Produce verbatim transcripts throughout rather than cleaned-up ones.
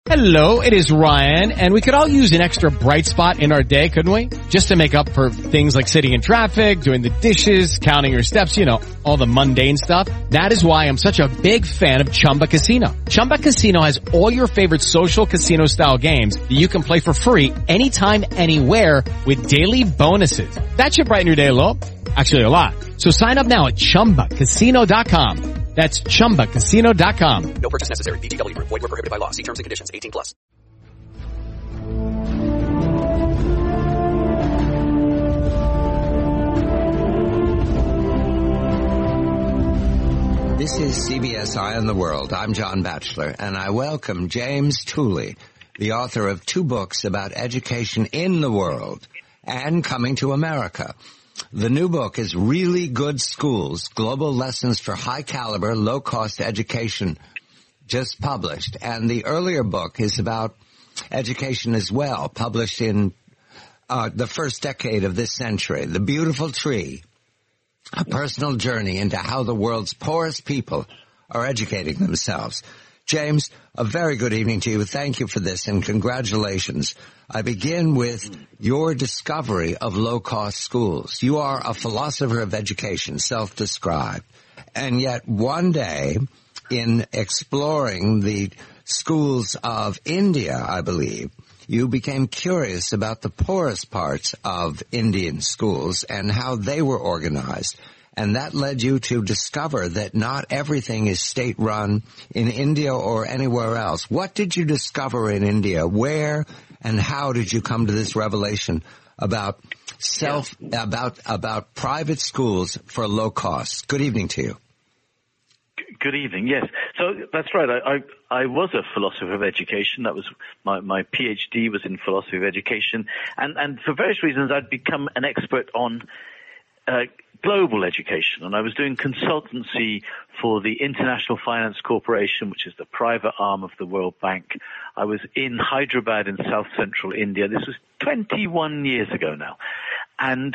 Hello, it is Ryan, and we could all use an extra bright spot in our day, couldn't we? Just to make up for things like sitting in traffic, doing the dishes, counting your steps, you know, all the mundane stuff. That is why I'm such a big fan of Chumba Casino. Chumba Casino has all your favorite social casino-style games that you can play for free anytime, anywhere with daily bonuses. That should brighten your day a little. Actually, a lot. So sign up now at chumba casino dot com. That's chumba casino dot com. No purchase necessary. V G W Group. Void where prohibited by law. See terms and conditions. eighteen plus. This is C B S Eye on the World. I'm John Batchelor, and I welcome James Tooley, the author of two books about education in the world and coming to America. The new book is Really Good Schools, Global Lessons for High Caliber, Low Cost Education, just published. And the earlier book is about education as well, published in uh, the first decade of this century, The Beautiful Tree, a personal journey into how the world's poorest people are educating themselves. James, a very good evening to you. Thank you for this, and congratulations. I begin with your discovery of low-cost schools. You are a philosopher of education, self-described. And yet one day, in exploring the schools of India, I believe, you became curious about the poorest parts of Indian schools and how they were organized. And that led you to discover that not everything is state-run in India or anywhere else. What did you discover in India? Where and how did you come to this revelation about self, yeah. about about private schools for low cost? Good evening to you. Good evening. Yes, so that's right. I, I I was a philosopher of education. That was my my PhD was in philosophy of education, and and for various reasons I'd become an expert on Uh, global education, and I was doing consultancy for the International Finance Corporation, which is the private arm of the World Bank. I was in Hyderabad in South Central India. This was twenty-one years ago now, and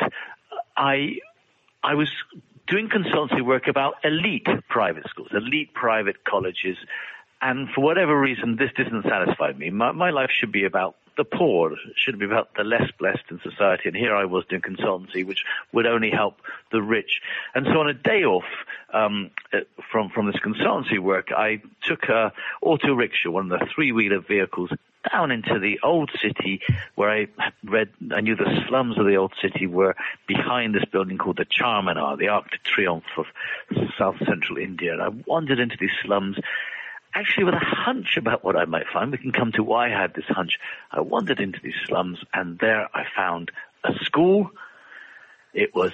I I was doing consultancy work about elite private schools, elite private colleges, and for whatever reason this didn't satisfy me. My, my life should be about the poor, it should be about the less blessed in society, and here I was doing consultancy which would only help the rich. And so on a day off um, from from this consultancy work, I took a auto rickshaw, one of the three-wheeler vehicles, down into the old city where I read, I knew the slums of the old city were behind this building called the Charminar, the Arc de Triomphe of South Central India. And I wandered into these slums, actually with a hunch about what I might find. We can come to why I had this hunch. I wandered into these slums, and there I found a school. It was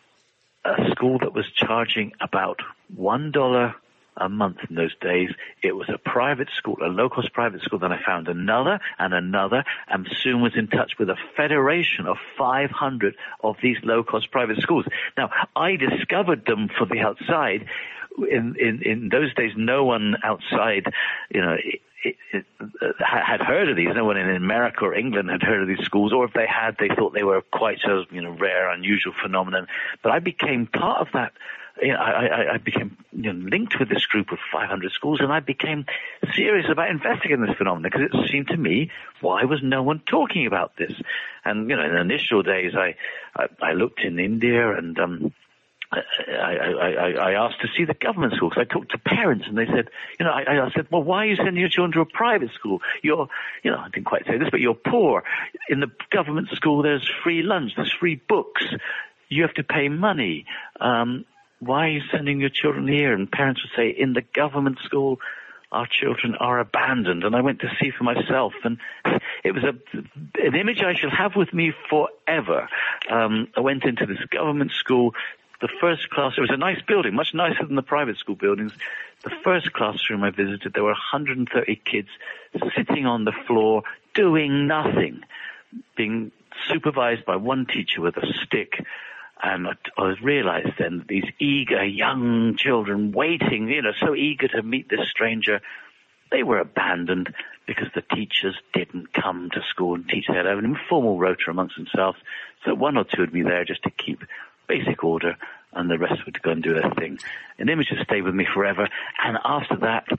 a school that was charging about one dollar a month in those days. It was a private school, a low-cost private school. Then I found another and another, and soon was in touch with a federation of five hundred of these low-cost private schools. Now, I discovered them from the outside. In, in, in those days, no one outside, you know, it, it, it, uh, had heard of these. No one in America or England had heard of these schools, or if they had, they thought they were quite a, you know, rare, unusual phenomenon. But I became part of that. You know, I, I, I became you know, linked with this group of five hundred schools, and I became serious about investigating this phenomenon because it seemed to me, why was no one talking about this? And, you know, in the initial days, I, I, I looked in India and, um, I, I, I, I asked to see the government schools. I talked to parents, and they said, you know, I, I said, well, why are you sending your children to a private school? You're, you know, I didn't quite say this, but you're poor. In the government school, there's free lunch, there's free books. You have to pay money. Um, why are you sending your children here? And parents would say, in the government school, our children are abandoned. And I went to see for myself, and it was a, an image I shall have with me forever. Um, I went into this government school. The first class, it was a nice building, much nicer than the private school buildings. The first classroom I visited, there were one hundred thirty kids sitting on the floor doing nothing, being supervised by one teacher with a stick. And I, I realized then that these eager young children waiting, you know, so eager to meet this stranger, they were abandoned because the teachers didn't come to school and teach. They had an informal rota amongst themselves. So one or two would be there just to keep basic order, and the rest would go and do their thing. An image has stayed with me forever. And after that,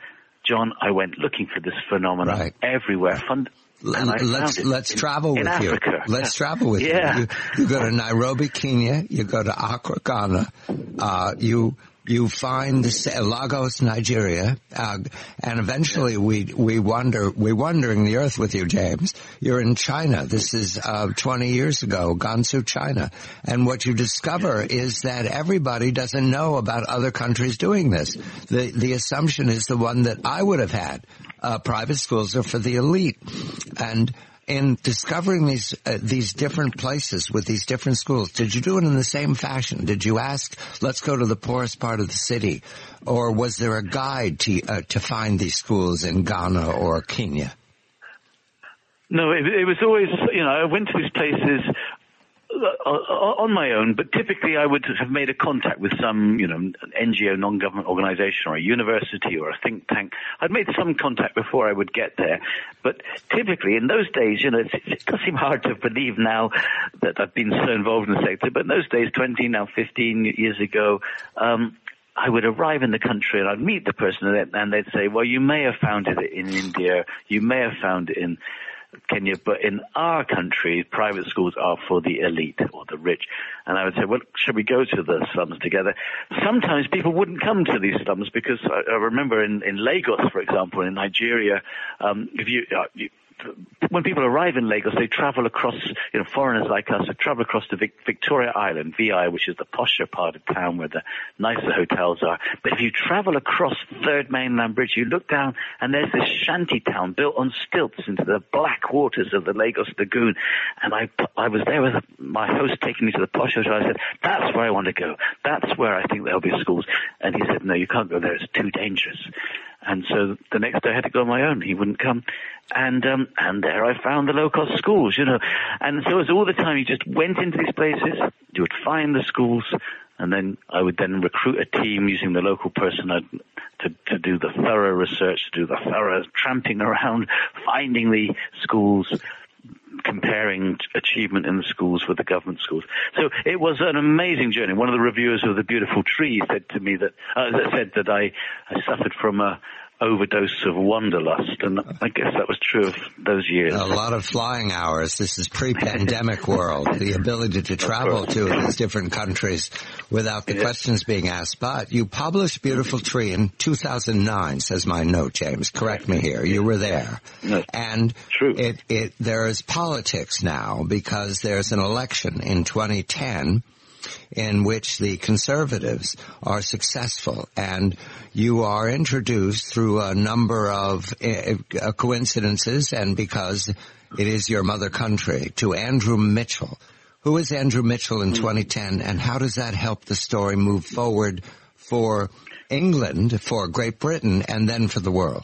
John, I went looking for this phenomenon right. everywhere. Fund- and I let's let's in, travel with in you. Africa. Let's travel with yeah. you. you. You go to Nairobi, Kenya. You go to Accra, Ghana. Uh, you you find the, Lagos, Nigeria, uh, and eventually we we wander we're wandering the earth with you, James. You're in China. This is uh, twenty years ago, Gansu, China, and what you discover is that everybody doesn't know about other countries doing this. The the assumption is the one that I would have had. Uh, private schools are for the elite, and in discovering these uh, these different places with these different schools, did you do it in the same fashion? Did you ask, let's go to the poorest part of the city, or was there a guide to uh, to find these schools in Ghana or Kenya? No, it, it was always, you know, I went to these places on my own, but typically I would have made a contact with some, you know, N G O, non-government organization, or a university, or a think tank. I'd made some contact before I would get there, but typically in those days, you know, it, it does seem hard to believe now that I've been so involved in the sector, but in those days, twenty, now fifteen years ago, um, I would arrive in the country and I'd meet the person and they'd say, well, you may have found it in India, you may have found it in Kenya, but in our country, private schools are for the elite or the rich. And I would say, well, should we go to the slums together? Sometimes people wouldn't come to these slums because I, I remember in, in Lagos, for example, in Nigeria, um, if you, uh, you when people arrive in Lagos, they travel across, you know, foreigners like us, they travel across to Vic- Victoria Island, V I, which is the posher part of town where the nicer hotels are. But if you travel across Third Mainland Bridge, you look down and there's this shanty town built on stilts into the black waters of the Lagos Lagoon. And I, I was there with my host taking me to the posh hotel. I said, that's where I want to go. That's where I think there'll be schools. And he said, no, you can't go there. It's too dangerous. And so the next day I had to go on my own. He wouldn't come. And, um, and there I found the low-cost schools, you know. And so it was all the time you just went into these places, you would find the schools, and then I would then recruit a team using the local person to, to do the thorough research, to do the thorough tramping around, finding the schools, comparing achievement in the schools with the government schools. So it was an amazing journey. One of the reviewers of The Beautiful Tree said to me that, uh, said that I, I suffered from a overdose of wanderlust, and I guess that was true of those years. A lot of flying hours. This is pre-pandemic world, the ability to travel to these different countries without the yes. questions being asked. But you published Beautiful Tree in two thousand nine, says my note, James. Correct me here. You were there. No, and true. It, it, there is politics now because there's an election in twenty ten in which the conservatives are successful, and you are introduced through a number of uh, coincidences and because it is your mother country to Andrew Mitchell. Who is Andrew Mitchell in twenty ten, and how does that help the story move forward for England, for Great Britain, and then for the world?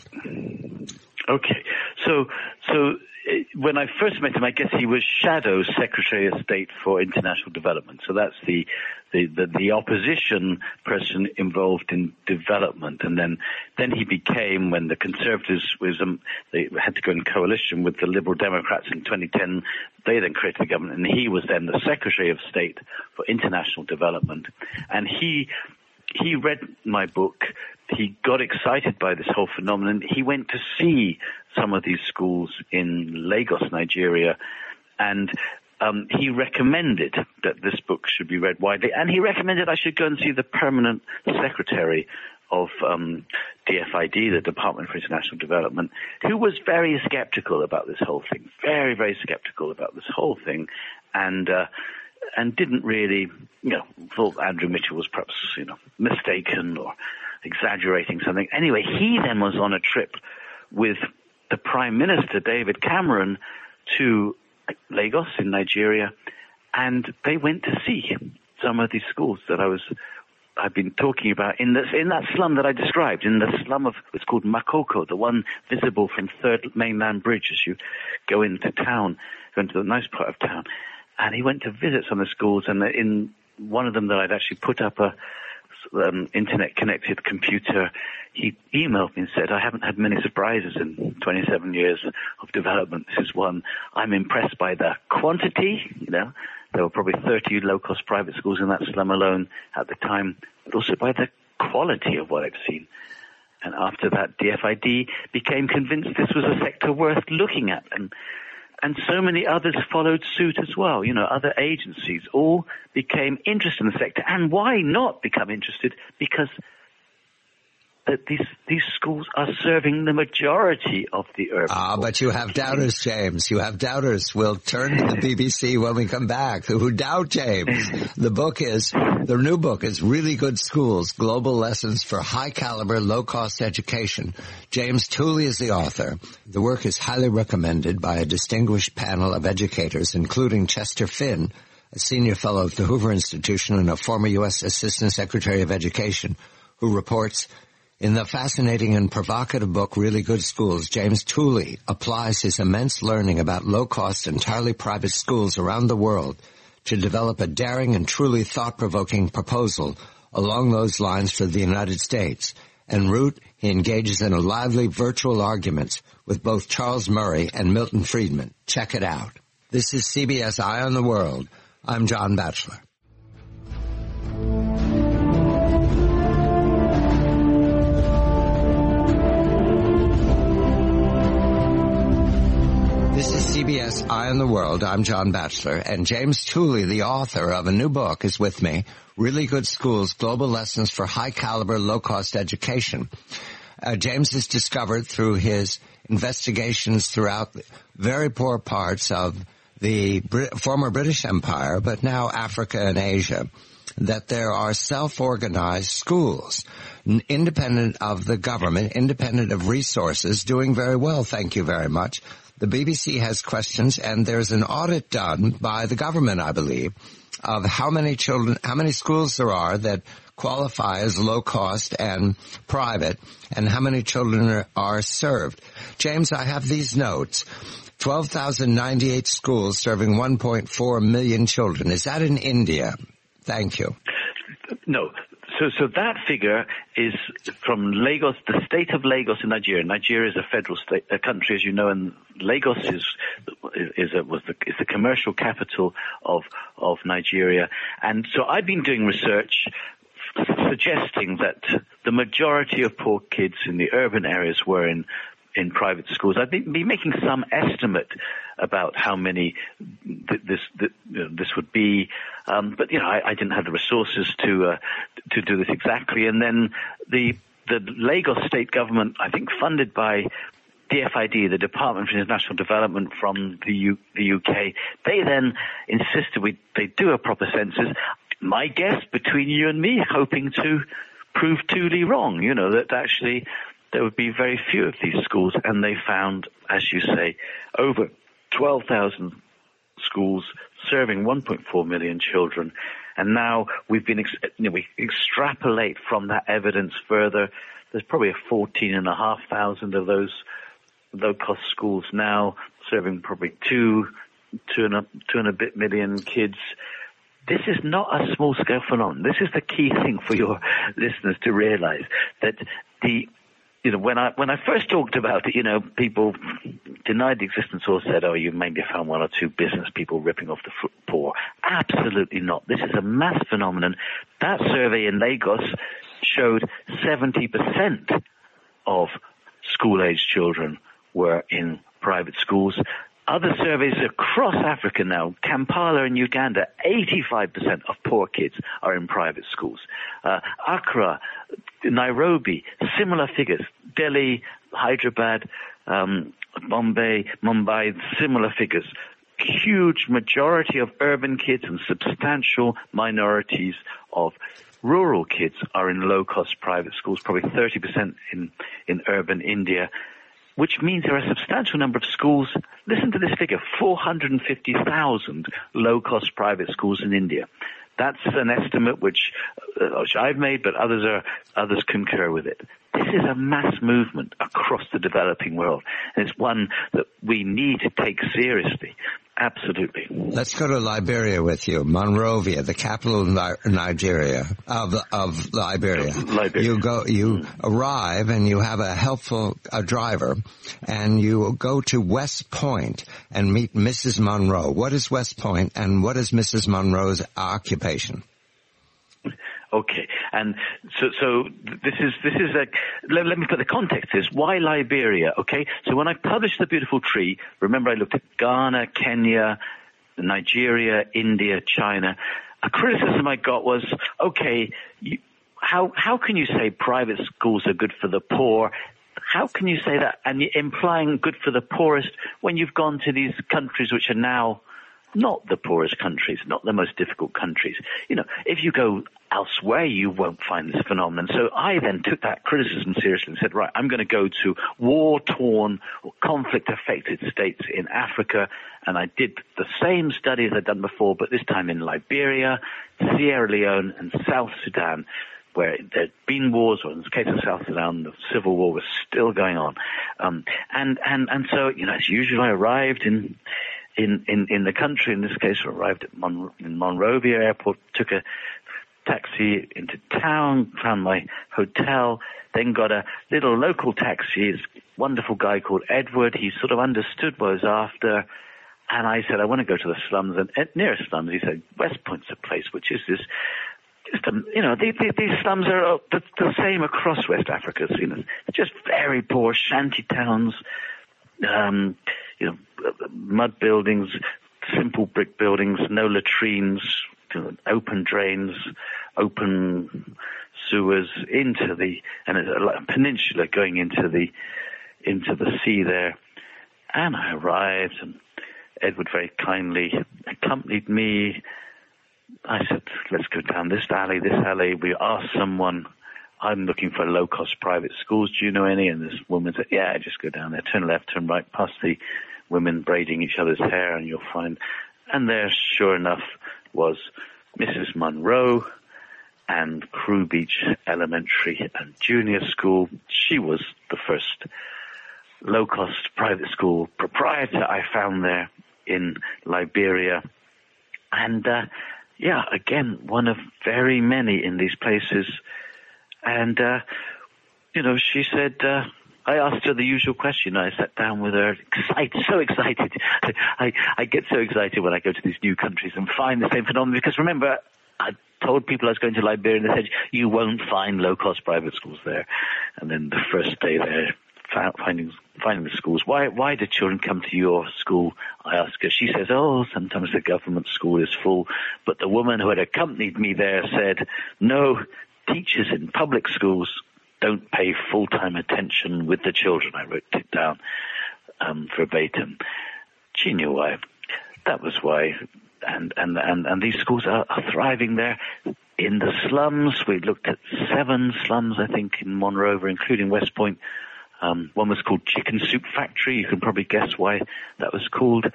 Okay, so so when I first met him, I guess he was Shadow Secretary of State for International Development. So that's the the, the, the opposition person involved in development. And then, then he became, when the Conservatives was, um, they had to go in coalition with the Liberal Democrats in twenty ten, they then created the government, and he was then the Secretary of State for International Development. And he he read my book. He got excited by this whole phenomenon. He went to see some of these schools in Lagos, Nigeria, and um, he recommended that this book should be read widely. And he recommended I should go and see the permanent secretary of um, D F I D, the Department for International Development, who was very skeptical about this whole thing, very, very skeptical about this whole thing, and uh, and didn't really, you know, thought Andrew Mitchell was perhaps, you know, mistaken or exaggerating something. Anyway, he then was on a trip with the Prime Minister, David Cameron, to Lagos in Nigeria, and they went to see some of these schools that I was, I've been talking about in this, in that slum that I described, in the slum of, it's called Makoko, the one visible from Third Mainland Bridge as you go into town, go into the nice part of town. And he went to visit some of the schools, and in one of them that I'd actually put up a um, internet-connected computer, he emailed me and said, I haven't had many surprises in twenty-seven years of development. This is one. I'm impressed by the quantity, you know. There were probably thirty low-cost private schools in that slum alone at the time, but also by the quality of what I've seen. And after that, D F I D became convinced this was a sector worth looking at. And and so many others followed suit as well. You know, other agencies all became interested in the sector. And why not become interested? Because that these these schools are serving the majority of the urban. Ah, but you have doubters, James. You have doubters. We'll turn to the B B C when we come back, who doubt James. The book is, the new book is Really Good Schools, Global Lessons for High-Caliber, Low-Cost Education. James Tooley is the author. The work is highly recommended by a distinguished panel of educators, including Chester Finn, a senior fellow at the Hoover Institution and a former U S Assistant Secretary of Education, who reports, in the fascinating and provocative book, Really Good Schools, James Tooley applies his immense learning about low-cost, entirely private schools around the world to develop a daring and truly thought-provoking proposal along those lines for the United States. En route, he engages in a lively virtual argument with both Charles Murray and Milton Friedman. Check it out. This is C B S Eye on the World. I'm John Batchelor. This is C B S Eye on the World. I'm John Batchelor, and James Tooley, the author of a new book, is with me, Really Good Schools, Global Lessons for High-Caliber, Low-Cost Education. Uh, James has discovered through his investigations throughout very poor parts of the Brit- former British Empire, but now Africa and Asia, that there are self-organized schools, independent of the government, independent of resources, doing very well, thank you very much. The B B C has questions, and there's an audit done by the government, I believe, of how many children, how many schools there are that qualify as low cost and private, and how many children are, are served. James, I have these notes. twelve thousand ninety-eight schools serving one point four million children. Is that in India? Thank you. No. So, so that figure is from Lagos, the state of Lagos in Nigeria. Nigeria is a federal state, a country, as you know, and Lagos is is a, was the is the commercial capital of of Nigeria. And so I've been doing research suggesting that the majority of poor kids in the urban areas were in in private schools. I've been, been making some estimate about how many th- this th- you know, this would be, um, but you know I, I didn't have the resources to uh, to do this exactly. And then the the Lagos state government, I think funded by D F I D, the Department for International Development from the U- the U K, they then insisted we they do a proper census. My guess, between you and me, hoping to prove Tooley wrong. You know that actually there would be very few of these schools, and they found, as you say, over twelve thousand schools serving one point four million children. And now we've been, ex- you know, we extrapolate from that evidence further. There's probably a fourteen and a half thousand of those low-cost schools now serving probably two, two and a, two and a bit million kids. This is not a small-scale phenomenon. This is the key thing for your listeners to realize, that the You know, when I when I first talked about it, you know, people denied the existence or said, "Oh, you maybe found one or two business people ripping off the poor." Absolutely not. This is a mass phenomenon. That survey in Lagos showed seventy percent of school-aged children were in private schools. Other surveys across Africa now, Kampala in Uganda, eighty-five percent of poor kids are in private schools. Uh, Accra, Nairobi, similar figures. Delhi, Hyderabad, um, Bombay, Mumbai, similar figures. Huge majority of urban kids and substantial minorities of rural kids are in low-cost private schools, probably thirty percent in, in urban India, which means there are a substantial number of schools. Listen to this figure, four hundred fifty thousand low-cost private schools in India. That's an estimate which, uh, which I've made, but others are others concur with it. This is a mass movement across the developing world, and it's one that we need to take seriously. Absolutely. Let's go to Liberia with you, Monrovia, the capital of Ni- Nigeria, of of Liberia. Liberia. You go, you mm. arrive, and you have a helpful a driver, and you go to West Point and meet Missus Monroe. What is West Point, and what is Missus Monroe's occupation? Okay, and so so this is this is a let, let me put the context is why Liberia? Okay, so when I published The Beautiful Tree, remember I looked at Ghana, Kenya, Nigeria, India, China. A criticism I got was, okay, you, how how can you say private schools are good for the poor? How can you say that and you're implying good for the poorest when you've gone to these countries which are now not the poorest countries, not the most difficult countries? You know, if you go elsewhere, you won't find this phenomenon. So I then took that criticism seriously and said, right, I'm going to go to war-torn or conflict-affected states in Africa, and I did the same studies I'd done before, but this time in Liberia, Sierra Leone, and South Sudan, where there'd been wars, or in the case of South Sudan, the civil war was still going on. Um, and, and, and so, you know, as usual, I arrived in In, in, in the country. In this case, I arrived at Mon- in Monrovia Airport, took a taxi into town, found my hotel, then got a little local taxi. This wonderful guy called Edward. He sort of understood what I was after. And I said, I want to go to the slums. And at nearest slums, he said, West Point's a place, which is this, just, um, you know, these, these slums are the, the same across West Africa. So, you know, just very poor shanty towns, um, you know, mud buildings, simple brick buildings, no latrines, open drains, open sewers into the, and a peninsula going into the, into the sea there. And I arrived, and Edward very kindly accompanied me. I said, let's go down this alley, this alley. We asked someone, I'm looking for low-cost private schools. Do you know any? And this woman said, yeah, just go down there, turn left, turn right, past the women braiding each other's hair, and you'll find. And there, sure enough, was Missus Monroe and Crew Beach Elementary and Junior School. She was the first low-cost private school proprietor I found there in Liberia. And, uh, yeah, again, one of very many in these places. And, uh, you know, she said, uh, I asked her the usual question. I sat down with her, excited, so excited. I, I get so excited when I go to these new countries and find the same phenomenon. Because remember, I told people I was going to Liberia, and they said, you won't find low-cost private schools there. And then the first day there, finding finding the schools. Why why do children come to your school? I ask her. She says, oh, sometimes the government school is full. But the woman who had accompanied me there said, no, teachers in public schools don't pay full-time attention with the children. I wrote it down um, verbatim. She knew why. That was why. And, and, and, and these schools are, are thriving there. In the slums, we looked at seven slums, I think, in Monrovia, including West Point. Um, one was called Chicken Soup Factory. You can probably guess why that was called.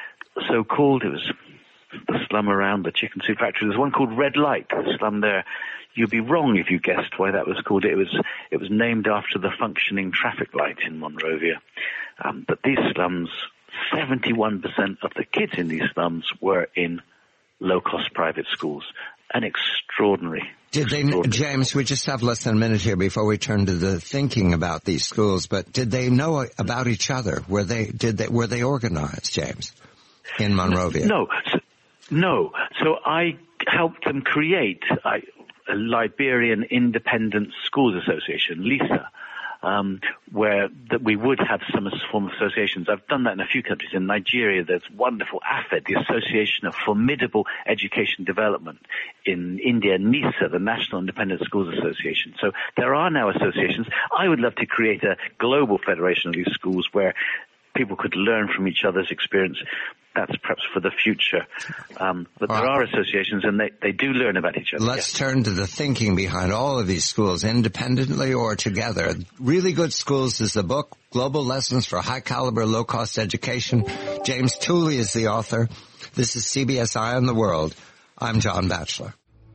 So called, it was the slum around the Chicken Soup Factory. There's one called Red Light, the slum there. You'd be wrong if you guessed why that was called. It was it was named after the functioning traffic light in Monrovia. Um, but these slums, seventy-one percent of the kids in these slums were in low-cost private schools. An extraordinary. Did they, extraordinary. James, we just have less than a minute here before we turn to the thinking about these schools, but did they know about each other? Were they, did they, were they organized, James, in Monrovia? No, so, no. So I helped them create I, a Liberian Independent Schools Association, LISA, um, where that we would have some form of associations. I've done that in a few countries. In Nigeria, there's wonderful A F E D, the Association of Formidable Education Development. In India, NISA, the National Independent Schools Association. So there are now associations. I would love to create a global federation of these schools where people could learn from each other's experience. That's perhaps for the future. Um, but there are associations, and they, they do learn about each other. Let's yes. turn to the thinking behind all of these schools, independently or together. Really Good Schools is the book, Global Lessons for High-Caliber, Low-Cost Education. James Tooley is the author. This is C B S Eye on the World. I'm John Batchelor.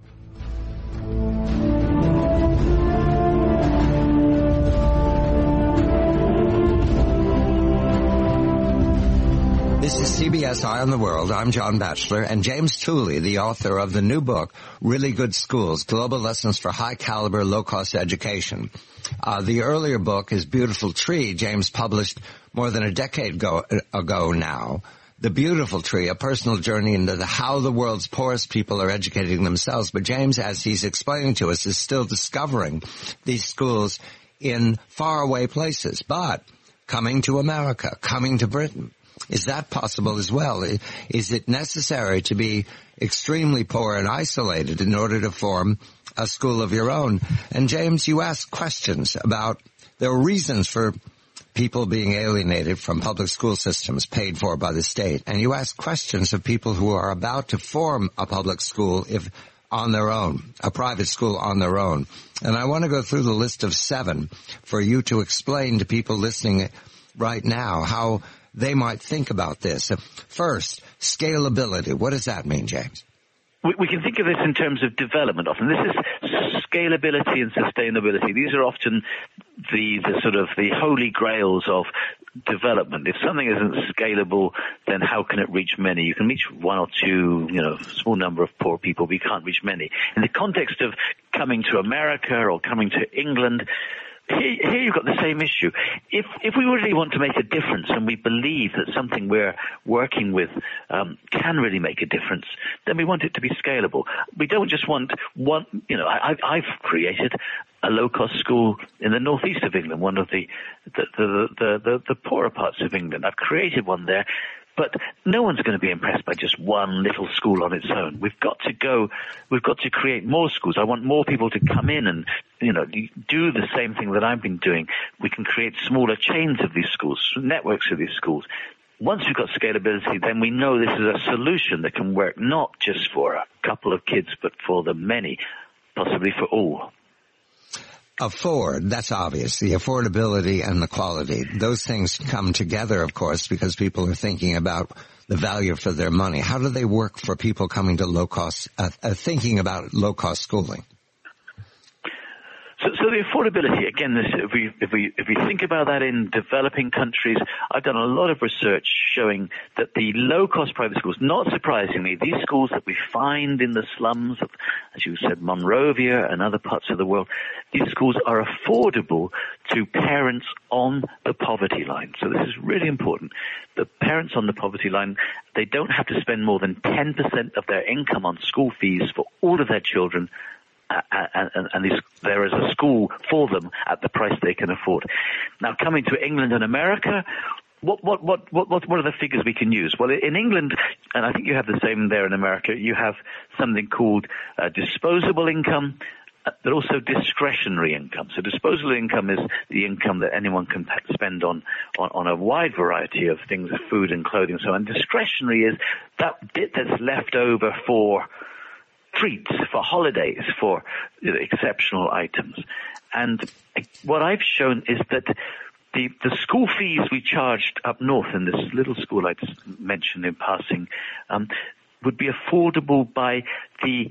This is C B S Eye on the World. I'm John Batchelor, and James Tooley, the author of the new book, Really Good Schools, Global Lessons for High-Caliber, Low-Cost Education. Uh, the earlier book is Beautiful Tree, James published more than a decade ago, ago now. the beautiful tree, a personal journey into the, how the world's poorest people are educating themselves. But James, as he's explaining to us, is still discovering these schools in faraway places, but coming to America, coming to Britain. Is that possible as well? Is it necessary to be extremely poor and isolated in order to form a school of your own? And James, you asked questions about, there are reasons for people being alienated from public school systems paid for by the state. And you ask questions of people who are about to form a public school if on their own, a private school on their own. And I want to go through the list of seven for you to explain to people listening right now how they might think about this. First, scalability. What does that mean, James? We, we can think of this in terms of development often. This is scalability and sustainability. These are often the, the sort of the holy grails of development. If something isn't scalable, then how can it reach many? You can reach one or two, you know, small number of poor people, but you can't reach many. In the context of coming to America or coming to England, Here, here you've got the same issue. If if we really want to make a difference and we believe that something we're working with um, can really make a difference, then we want it to be scalable. We don't just want one, you know, I, I've created a low-cost school in the northeast of England, one of the the, the, the, the, the poorer parts of England. I've created one there. But no one's going to be impressed by just one little school on its own. We've got to go, we've got to create more schools. I want more people to come in and, you know, do the same thing that I've been doing. We can create smaller chains of these schools, networks of these schools. Once we've got scalability, then we know this is a solution that can work not just for a couple of kids, but for the many, possibly for all. Afford, that's obvious. The affordability and the quality. Those things come together, of course, because people are thinking about the value for their money. How do they work for people coming to low-cost, uh, uh, thinking about low-cost schooling? So, so the affordability, again, this, if we if we if we think about that in developing countries, I've done a lot of research showing that the low-cost private schools, not surprisingly, these schools that we find in the slums of, as you said, Monrovia and other parts of the world, these schools are affordable to parents on the poverty line. So this is really important. The parents on the poverty line, they don't have to spend more than ten percent of their income on school fees for all of their children. And, and, and this, there is a school for them at the price they can afford. Now, coming to England and America, what, what, what, what, what are the figures we can use? Well, in England, and I think you have the same there in America, you have something called uh, disposable income, but also discretionary income. So disposable income is the income that anyone can spend on, on, on a wide variety of things, food and clothing and so on. Discretionary is that bit that's left over for treats, for holidays, for you know, exceptional items. And what I've shown is that the, the school fees we charged up north in this little school I just mentioned in passing um, would be affordable by the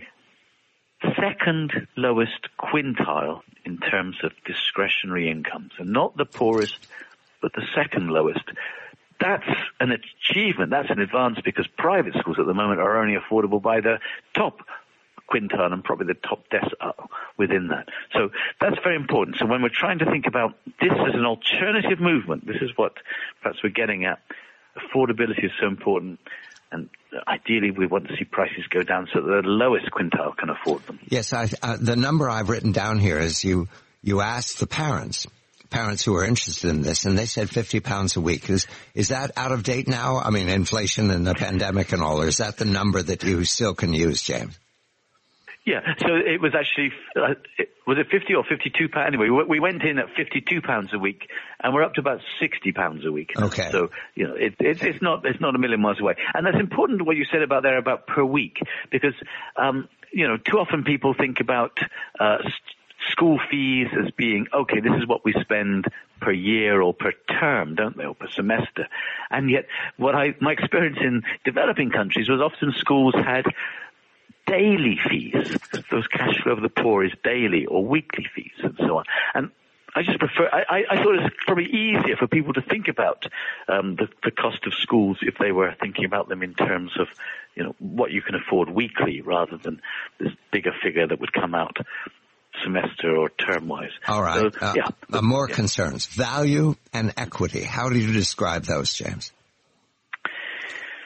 second lowest quintile in terms of discretionary income. So not the poorest, but the second lowest. That's an achievement, that's an advance, because private schools at the moment are only affordable by the top quintile and probably the top decile within that. So that's very important. So when we're trying to think about this as an alternative movement, this is what perhaps we're getting at. Affordability is so important, and ideally we want to see prices go down so that the lowest quintile can afford them. Yes, I, uh, the number I've written down here is you, you asked the parents, parents who are interested in this, and they said fifty pounds a week. Is, is that out of date now? I mean, inflation and the pandemic and all, or is that the number that you still can use, James? Yeah, so it was actually, uh, it, was it fifty or fifty-two pounds? Anyway, we went in at fifty-two pounds a week, and we're up to about sixty pounds a week. Okay. So, you know, it, it, it's not, it's not a million miles away. And that's important what you said about there about per week, because, um, you know, too often people think about, uh, st- school fees as being, okay, this is what we spend per year or per term, don't they, or per semester. And yet, what I, my experience in developing countries was often schools had daily fees. Those cash flow of the poor is daily or weekly fees and so on. And I just prefer, I, I thought it was probably easier for people to think about um, the, the cost of schools if they were thinking about them in terms of, you know, what you can afford weekly rather than this bigger figure that would come out semester or term-wise. All right. So, uh, yeah. Uh, more yeah. concerns. Value and equity. How do you describe those, James?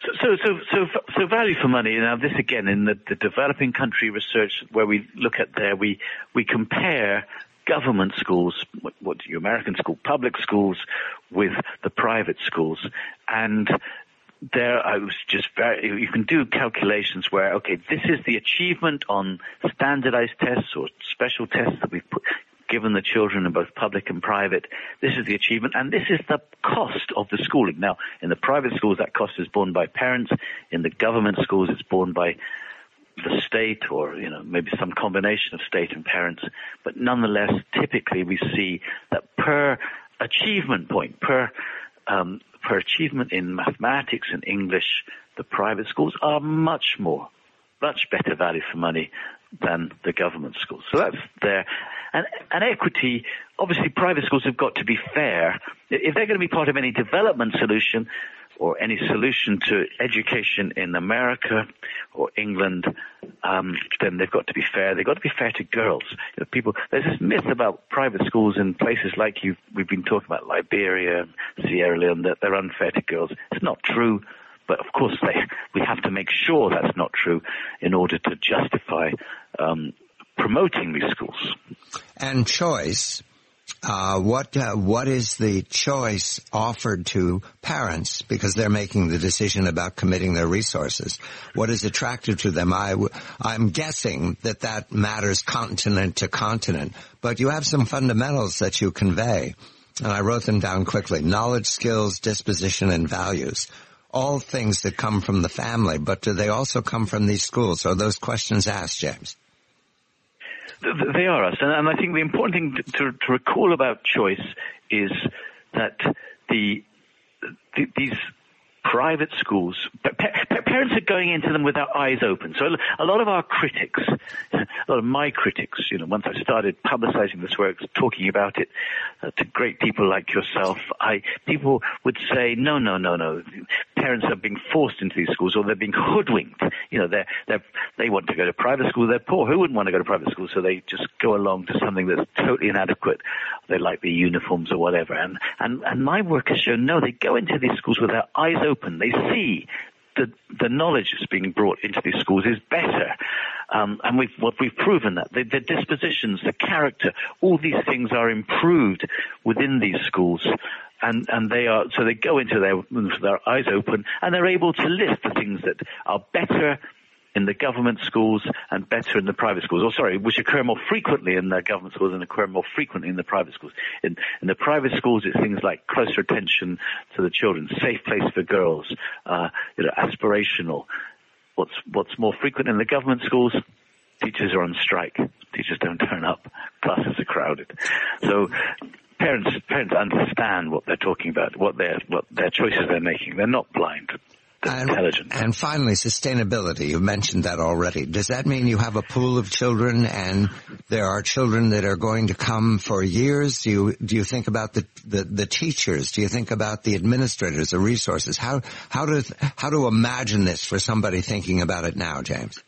So, so, so, so value for money. Now, this again in the, the developing country research where we look at there, we we compare government schools, what, what your American school, public schools, with the private schools, and there I was just very. You can do calculations where okay, this is the achievement on standardized tests or special tests that we've put. Given the children in both public and private, this is the achievement, and this is the cost of the schooling. Now, in the private schools, that cost is borne by parents. In the government schools, it's borne by the state, or you know, maybe some combination of state and parents. But nonetheless, typically we see that per achievement point, per um, per achievement in mathematics and English, the private schools are much more, much better value for money than the government schools. So that's there. And, and equity, obviously private schools have got to be fair. If they're going to be part of any development solution or any solution to education in America or England, um, then they've got to be fair. They've got to be fair to girls. You know, people, there's this myth about private schools in places like you we've been talking about, Liberia, Sierra Leone, that they're unfair to girls. It's not true. But of course, they, we have to make sure that's not true in order to justify um, promoting these schools. And choice. Uh, what uh, what is the choice offered to parents because they're making the decision about committing their resources? What is attractive to them? I w- I'm guessing that that matters continent to continent. But you have some fundamentals that you convey, and I wrote them down quickly: knowledge, skills, disposition, and values. All things that come from the family, but do they also come from these schools? Are those questions asked, James? They are asked, and I think the important thing to, to, to recall about choice is that the, the these private schools, pa- parents are going into them with their eyes open. So a lot of our critics, a lot of my critics, you know, once I started publicizing this work, talking about it uh, to great people like yourself, I people would say, no, no, no, no, parents are being forced into these schools, or they're being hoodwinked. You know, they're, they're, they want to go to private school, they're poor. Who wouldn't want to go to private school? So they just go along to something that's totally inadequate. They like the uniforms or whatever. And, and, and my work has shown, no, they go into these schools with their eyes open. They see the the knowledge that's being brought into these schools is better, um, and we've what we've proven that the, the dispositions, the character, all these things are improved within these schools, and and they are so they go into there with their eyes open, and they're able to list the things that are better in the government schools and better in the private schools, or sorry, which occur more frequently in the government schools and occur more frequently in the private schools. In, in the private schools, it's things like closer attention to the children, safe place for girls, uh, you know, aspirational. What's what's more frequent in the government schools? Teachers are on strike. Teachers don't turn up. Classes are crowded. So parents parents understand what they're talking about, what their what their choices they're making. They're not blind. And, and finally, sustainability. You mentioned that already. Does that mean you have a pool of children and there are children that are going to come for years? Do you, do you think about the, the, the teachers? Do you think about the administrators, the resources? How, how to, how to imagine this for somebody thinking about it now, James?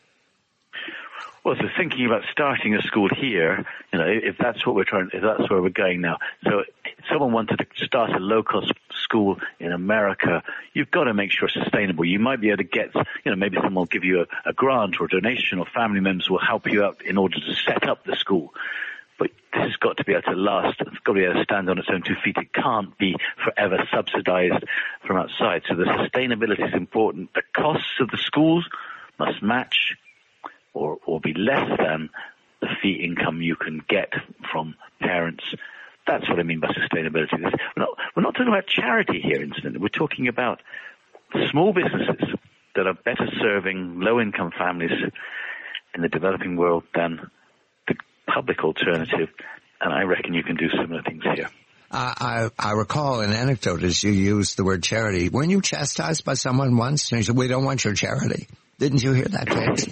Well, so thinking about starting a school here, you know, if that's what we're trying, if that's where we're going now. So if someone wanted to start a low-cost school in America, you've got to make sure it's sustainable. You might be able to get, you know, maybe someone will give you a, a grant or a donation, or family members will help you out in order to set up the school. But this has got to be able to last. It's got to be able to stand on its own two feet. It can't be forever subsidized from outside. So the sustainability is important. The costs of the schools must match or, or be less than the fee income you can get from parents. That's what I mean by sustainability. We're not, we're not talking about charity here, incidentally. We're talking about small businesses that are better serving low-income families in the developing world than the public alternative, and I reckon you can do similar things here. Uh, I, I recall an anecdote as you used the word charity. Weren't you chastised by someone once? And you said, we don't want your charity. Didn't you hear that, James?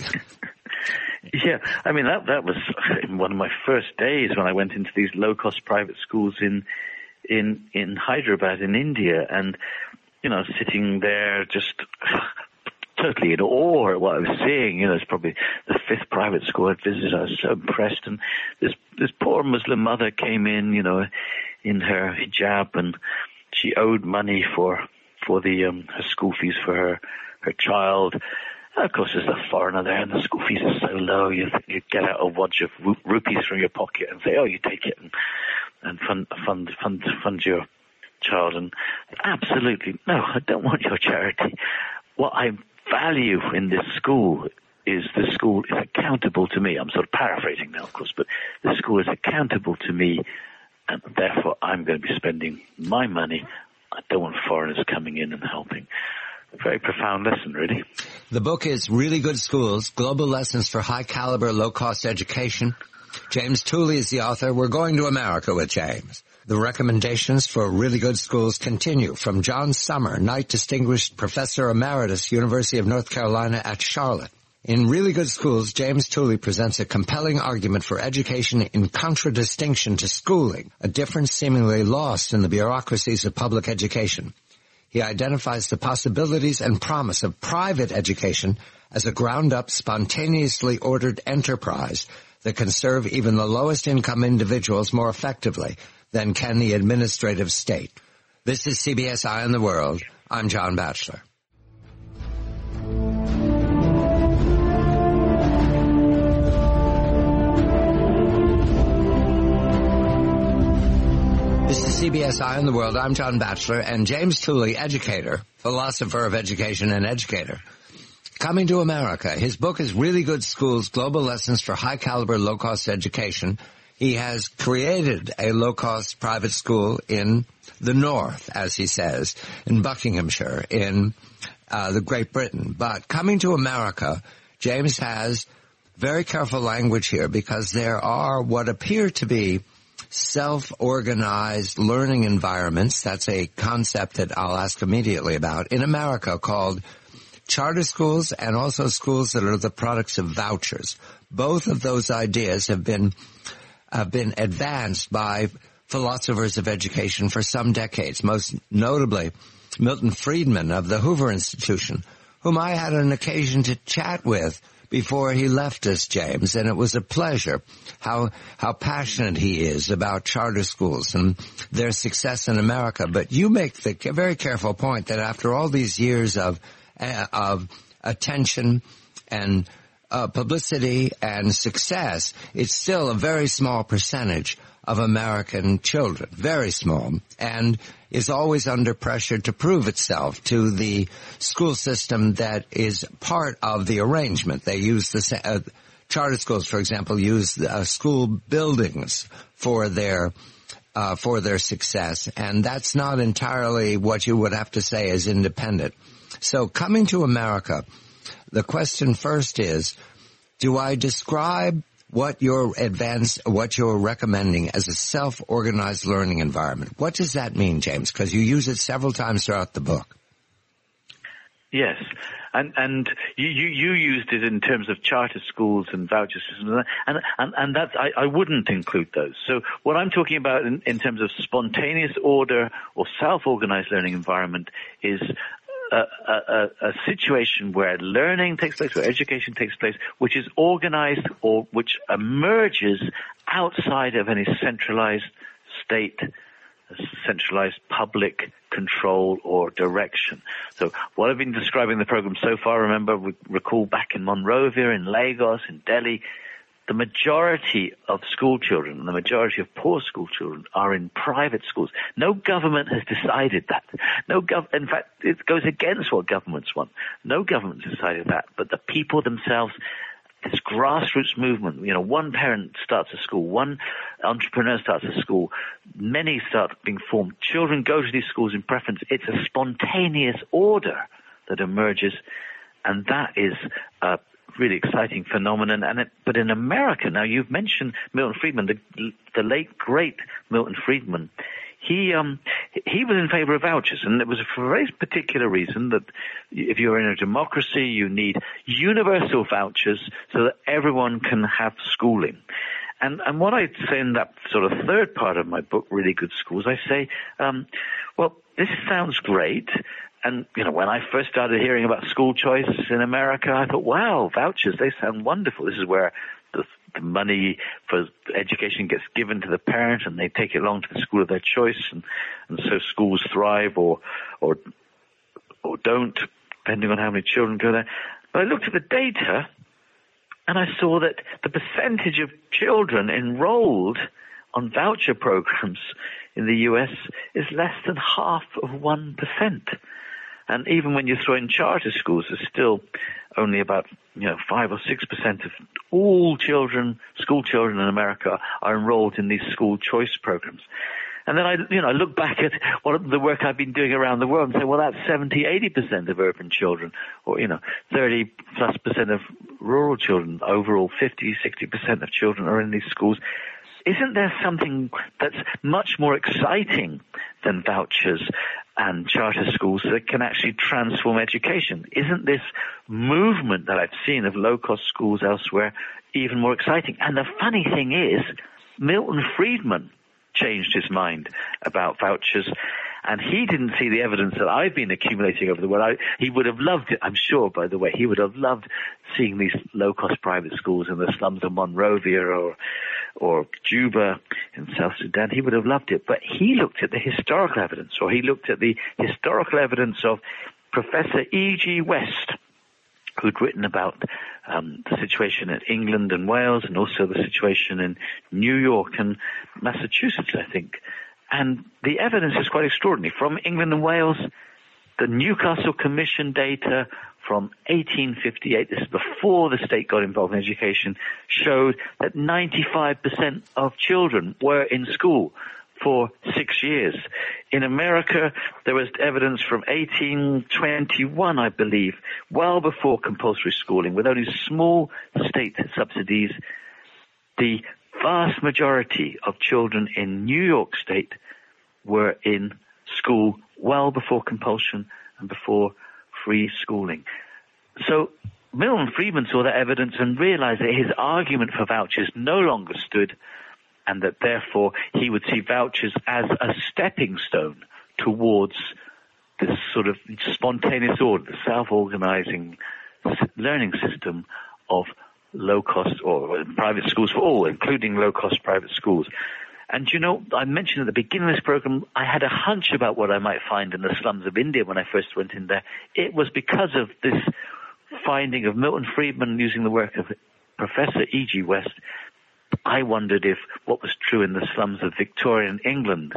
Yeah, I mean, that that was one of my first days when I went into these low-cost private schools in in in Hyderabad in India, and, you know, sitting there just totally in awe at what I was seeing. You know, it's probably the fifth private school I'd visited. I was so impressed, and this this poor Muslim mother came in, you know, in her hijab, and she owed money for for the um, her school fees for her her child. And of course, there's a foreigner there, and the school fees are so low. You you get out a wodge of ru- rupees from your pocket and say, "Oh, you take it and and fund fund fund fund your child." And absolutely, no, I don't want your charity. What I value in this school is the school is accountable to me. I'm sort of paraphrasing now, of course, but the school is accountable to me, and therefore I'm going to be spending my money. I don't want foreigners coming in and helping. A very profound lesson, really. The book is Really Good Schools, Global Lessons for High-Caliber, Low-Cost Education. James Tooley is the author. We're going to America with James. The recommendations for Really Good Schools continue from John Summer, Knight Distinguished Professor Emeritus, University of North Carolina at Charlotte. In Really Good Schools, James Tooley presents a compelling argument for education in contradistinction to schooling, a difference seemingly lost in the bureaucracies of public education. He identifies the possibilities and promise of private education as a ground-up, spontaneously ordered enterprise that can serve even the lowest income individuals more effectively than can the administrative state. This is C B S Eye on the World. I'm John Batchelor. This is C B S Eye on the World. I'm John Batchelor, and James Tooley, educator, philosopher of education and educator, coming to America. His book is Really Good Schools, Global Lessons for High-Caliber, Low-Cost Education. He has created a low-cost private school in the North, as he says, in Buckinghamshire, in uh, the Great Britain. But coming to America, James has very careful language here because there are what appear to be self-organized learning environments. That's a concept that I'll ask immediately about in America called charter schools and also schools that are the products of vouchers. Both of those ideas have been have been advanced by philosophers of education for some decades, most notably Milton Friedman of the Hoover Institution, whom I had an occasion to chat with before he left us, James, and it was a pleasure how how passionate he is about charter schools and their success in America. But you make the very careful point that after all these years of uh, of attention and uh, publicity and success, it's still a very small percentage of American children, very small, and is always under pressure to prove itself to the school system that is part of the arrangement. They use the uh, charter schools, for example, use uh, school buildings for their uh, for their success, and that's not entirely what you would have to say is independent. So, coming to America, the question first is: do I describe what you're advance, what you're recommending as a self-organized learning environment? What does that mean, James? Because you use it several times throughout the book. Yes, and and you, you, you used it in terms of charter schools and voucher systems, and and and that's I, I wouldn't include those. So what I'm talking about in, in terms of spontaneous order or self-organized learning environment is A, a, a situation where learning takes place, where education takes place, which is organized or which emerges outside of any centralized state, centralized public control or direction. So what I've been describing in the program so far, remember, we recall back in Monrovia, in Lagos, in Delhi, the majority of school children and the majority of poor school children are in private schools. No government has decided that. No gov- in fact, it goes against what governments want. No government has decided that, but the people themselves, this grassroots movement, you know, one parent starts a school, one entrepreneur starts a school, many start being formed. Children go to these schools in preference. It's a spontaneous order that emerges, and that is uh really exciting phenomenon. And it, but in America, now you've mentioned Milton Friedman, the, the late great Milton Friedman. He um he was in favor of vouchers, and it was for a very particular reason that if you're in a democracy, you need universal vouchers so that everyone can have schooling. And and what I say in that sort of third part of my book, Really Good Schools, I say, um, well, this sounds great. And, you know, when I first started hearing about school choice in America, I thought, wow, vouchers, they sound wonderful. This is where the, the money for education gets given to the parent and they take it along to the school of their choice. And, and so schools thrive or, or or don't, depending on how many children go there. But I looked at the data, and I saw that the percentage of children enrolled on voucher programs in the U S is less than half of one percent. And even when you throw in charter schools, there's still only about, you know, five or six percent of all children, school children in America are enrolled in these school choice programs. And then I, you know, I look back at what the work I've been doing around the world and say, well, that's seventy, eighty percent of urban children, or, you know, thirty plus percent of rural children. Overall, fifty, sixty percent of children are in these schools. Isn't there something that's much more exciting than vouchers and charter schools that can actually transform education? Isn't this movement that I've seen of low-cost schools elsewhere even more exciting? And the funny thing is, Milton Friedman changed his mind about vouchers, and he didn't see the evidence that I've been accumulating over the world. I, he would have loved it, I'm sure, by the way. He would have loved seeing these low-cost private schools in the slums of Monrovia or or Juba in South Sudan. He would have loved it. But he looked at the historical evidence, or he looked at the historical evidence of Professor E G West, who'd written about um, the situation in England and Wales, and also the situation in New York and Massachusetts, I think. And the evidence is quite extraordinary. From England and Wales, the Newcastle Commission data from eighteen fifty-eight, this is before the state got involved in education, showed that ninety-five percent of children were in school for six years. In America, there was evidence from eighteen twenty-one, I believe, well before compulsory schooling, with only small state subsidies. The vast majority of children in New York State were in school well before compulsion and before free schooling. So Milton Friedman saw that evidence and realized that his argument for vouchers no longer stood, and that therefore he would see vouchers as a stepping stone towards this sort of spontaneous order, the self-organizing learning system of low-cost or private schools for all, including low-cost private schools. And, you know, I mentioned at the beginning of this program, I had a hunch about what I might find in the slums of India when I first went in there. It was because of this finding of Milton Friedman using the work of Professor E G West. I wondered if what was true in the slums of Victorian England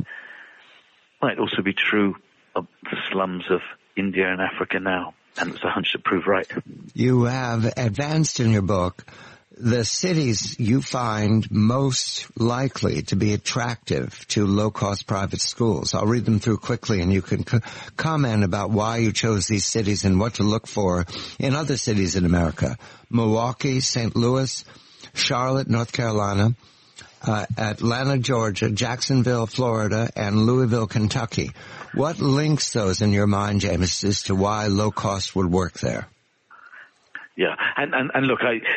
might also be true of the slums of India and Africa now. And it was a hunch that proved right. You have advanced in your book the cities you find most likely to be attractive to low-cost private schools. I'll read them through quickly, and you can c- comment about why you chose these cities and what to look for in other cities in America. Milwaukee, Saint Louis, Charlotte, North Carolina, uh, Atlanta, Georgia, Jacksonville, Florida, and Louisville, Kentucky. What links those in your mind, James, as to why low cost would work there? Yeah, and, and, and look, I,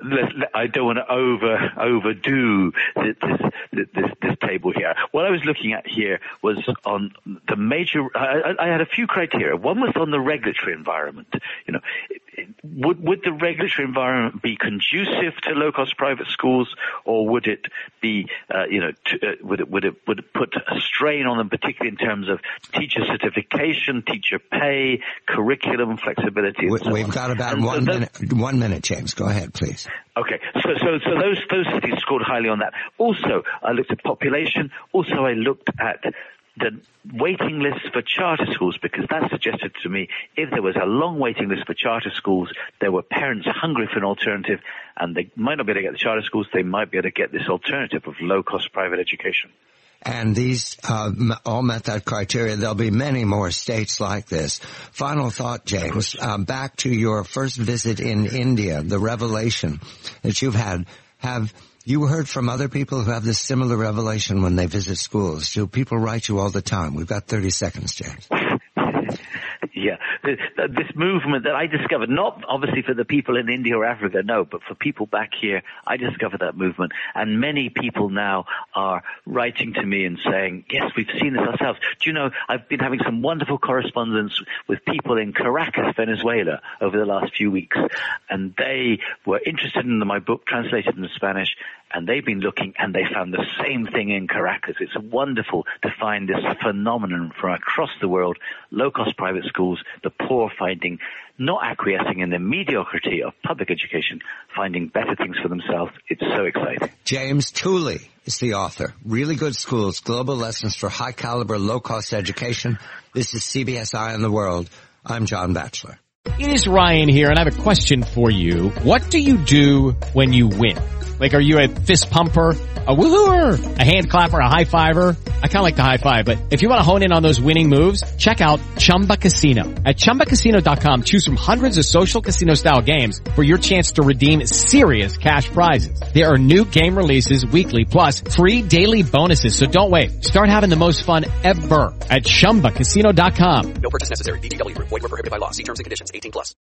I don't want to over, overdo this, this, this, this table here. What I was looking at here was on the major, I, I had a few criteria. One was on the regulatory environment. You know, would, would the regulatory environment be conducive to low-cost private schools, or would it be, uh, you know, to, uh, would it, would it, would it put a strain on them, particularly in terms of teacher certification, teacher pay, curriculum flexibility, and we, so We've on. got about And one those, minute. One minute, James. Go ahead, please. Okay, so so so those those cities scored highly on that. Also, I looked at population. Also, I looked at the waiting lists for charter schools, because that suggested to me if there was a long waiting list for charter schools, there were parents hungry for an alternative, and they might not be able to get the charter schools. They might be able to get this alternative of low-cost private education. And these uh, all met that criteria. There'll be many more states like this. Final thought, James, uh, back to your first visit in India, the revelation that you've had. Have you heard from other people who have this similar revelation when they visit schools? Do people write you all the time? We've got thirty seconds, James. Yeah, this movement that I discovered, not obviously for the people in India or Africa, no, but for people back here, I discovered that movement. And many people now are writing to me and saying, yes, we've seen this ourselves. Do you know, I've been having some wonderful correspondence with people in Caracas, Venezuela, over the last few weeks. And they were interested in my book, translated into Spanish, And they've been looking, and they found the same thing in Caracas. It's wonderful to find this phenomenon from across the world, low-cost private schools, the poor finding, not acquiescing in the mediocrity of public education, finding better things for themselves. It's so exciting. James Tooley is the author. Really Good Schools, Global Lessons for High-Caliber, Low-Cost Education. This is C B S Eye on the World. I'm John Batchelor. It is Ryan here, and I have a question for you. What do you do when you win? Like, are you a fist pumper, a woohooer, a hand clapper, a high fiver? I kind of like the high five, but if you want to hone in on those winning moves, check out Chumba Casino. At Chumba Casino dot com, choose from hundreds of social casino-style games for your chance to redeem serious cash prizes. There are new game releases weekly, plus free daily bonuses, so don't wait. Start having the most fun ever at Chumba Casino dot com. No purchase necessary. V G W. Void where prohibited by law. See terms and conditions. eighteen plus.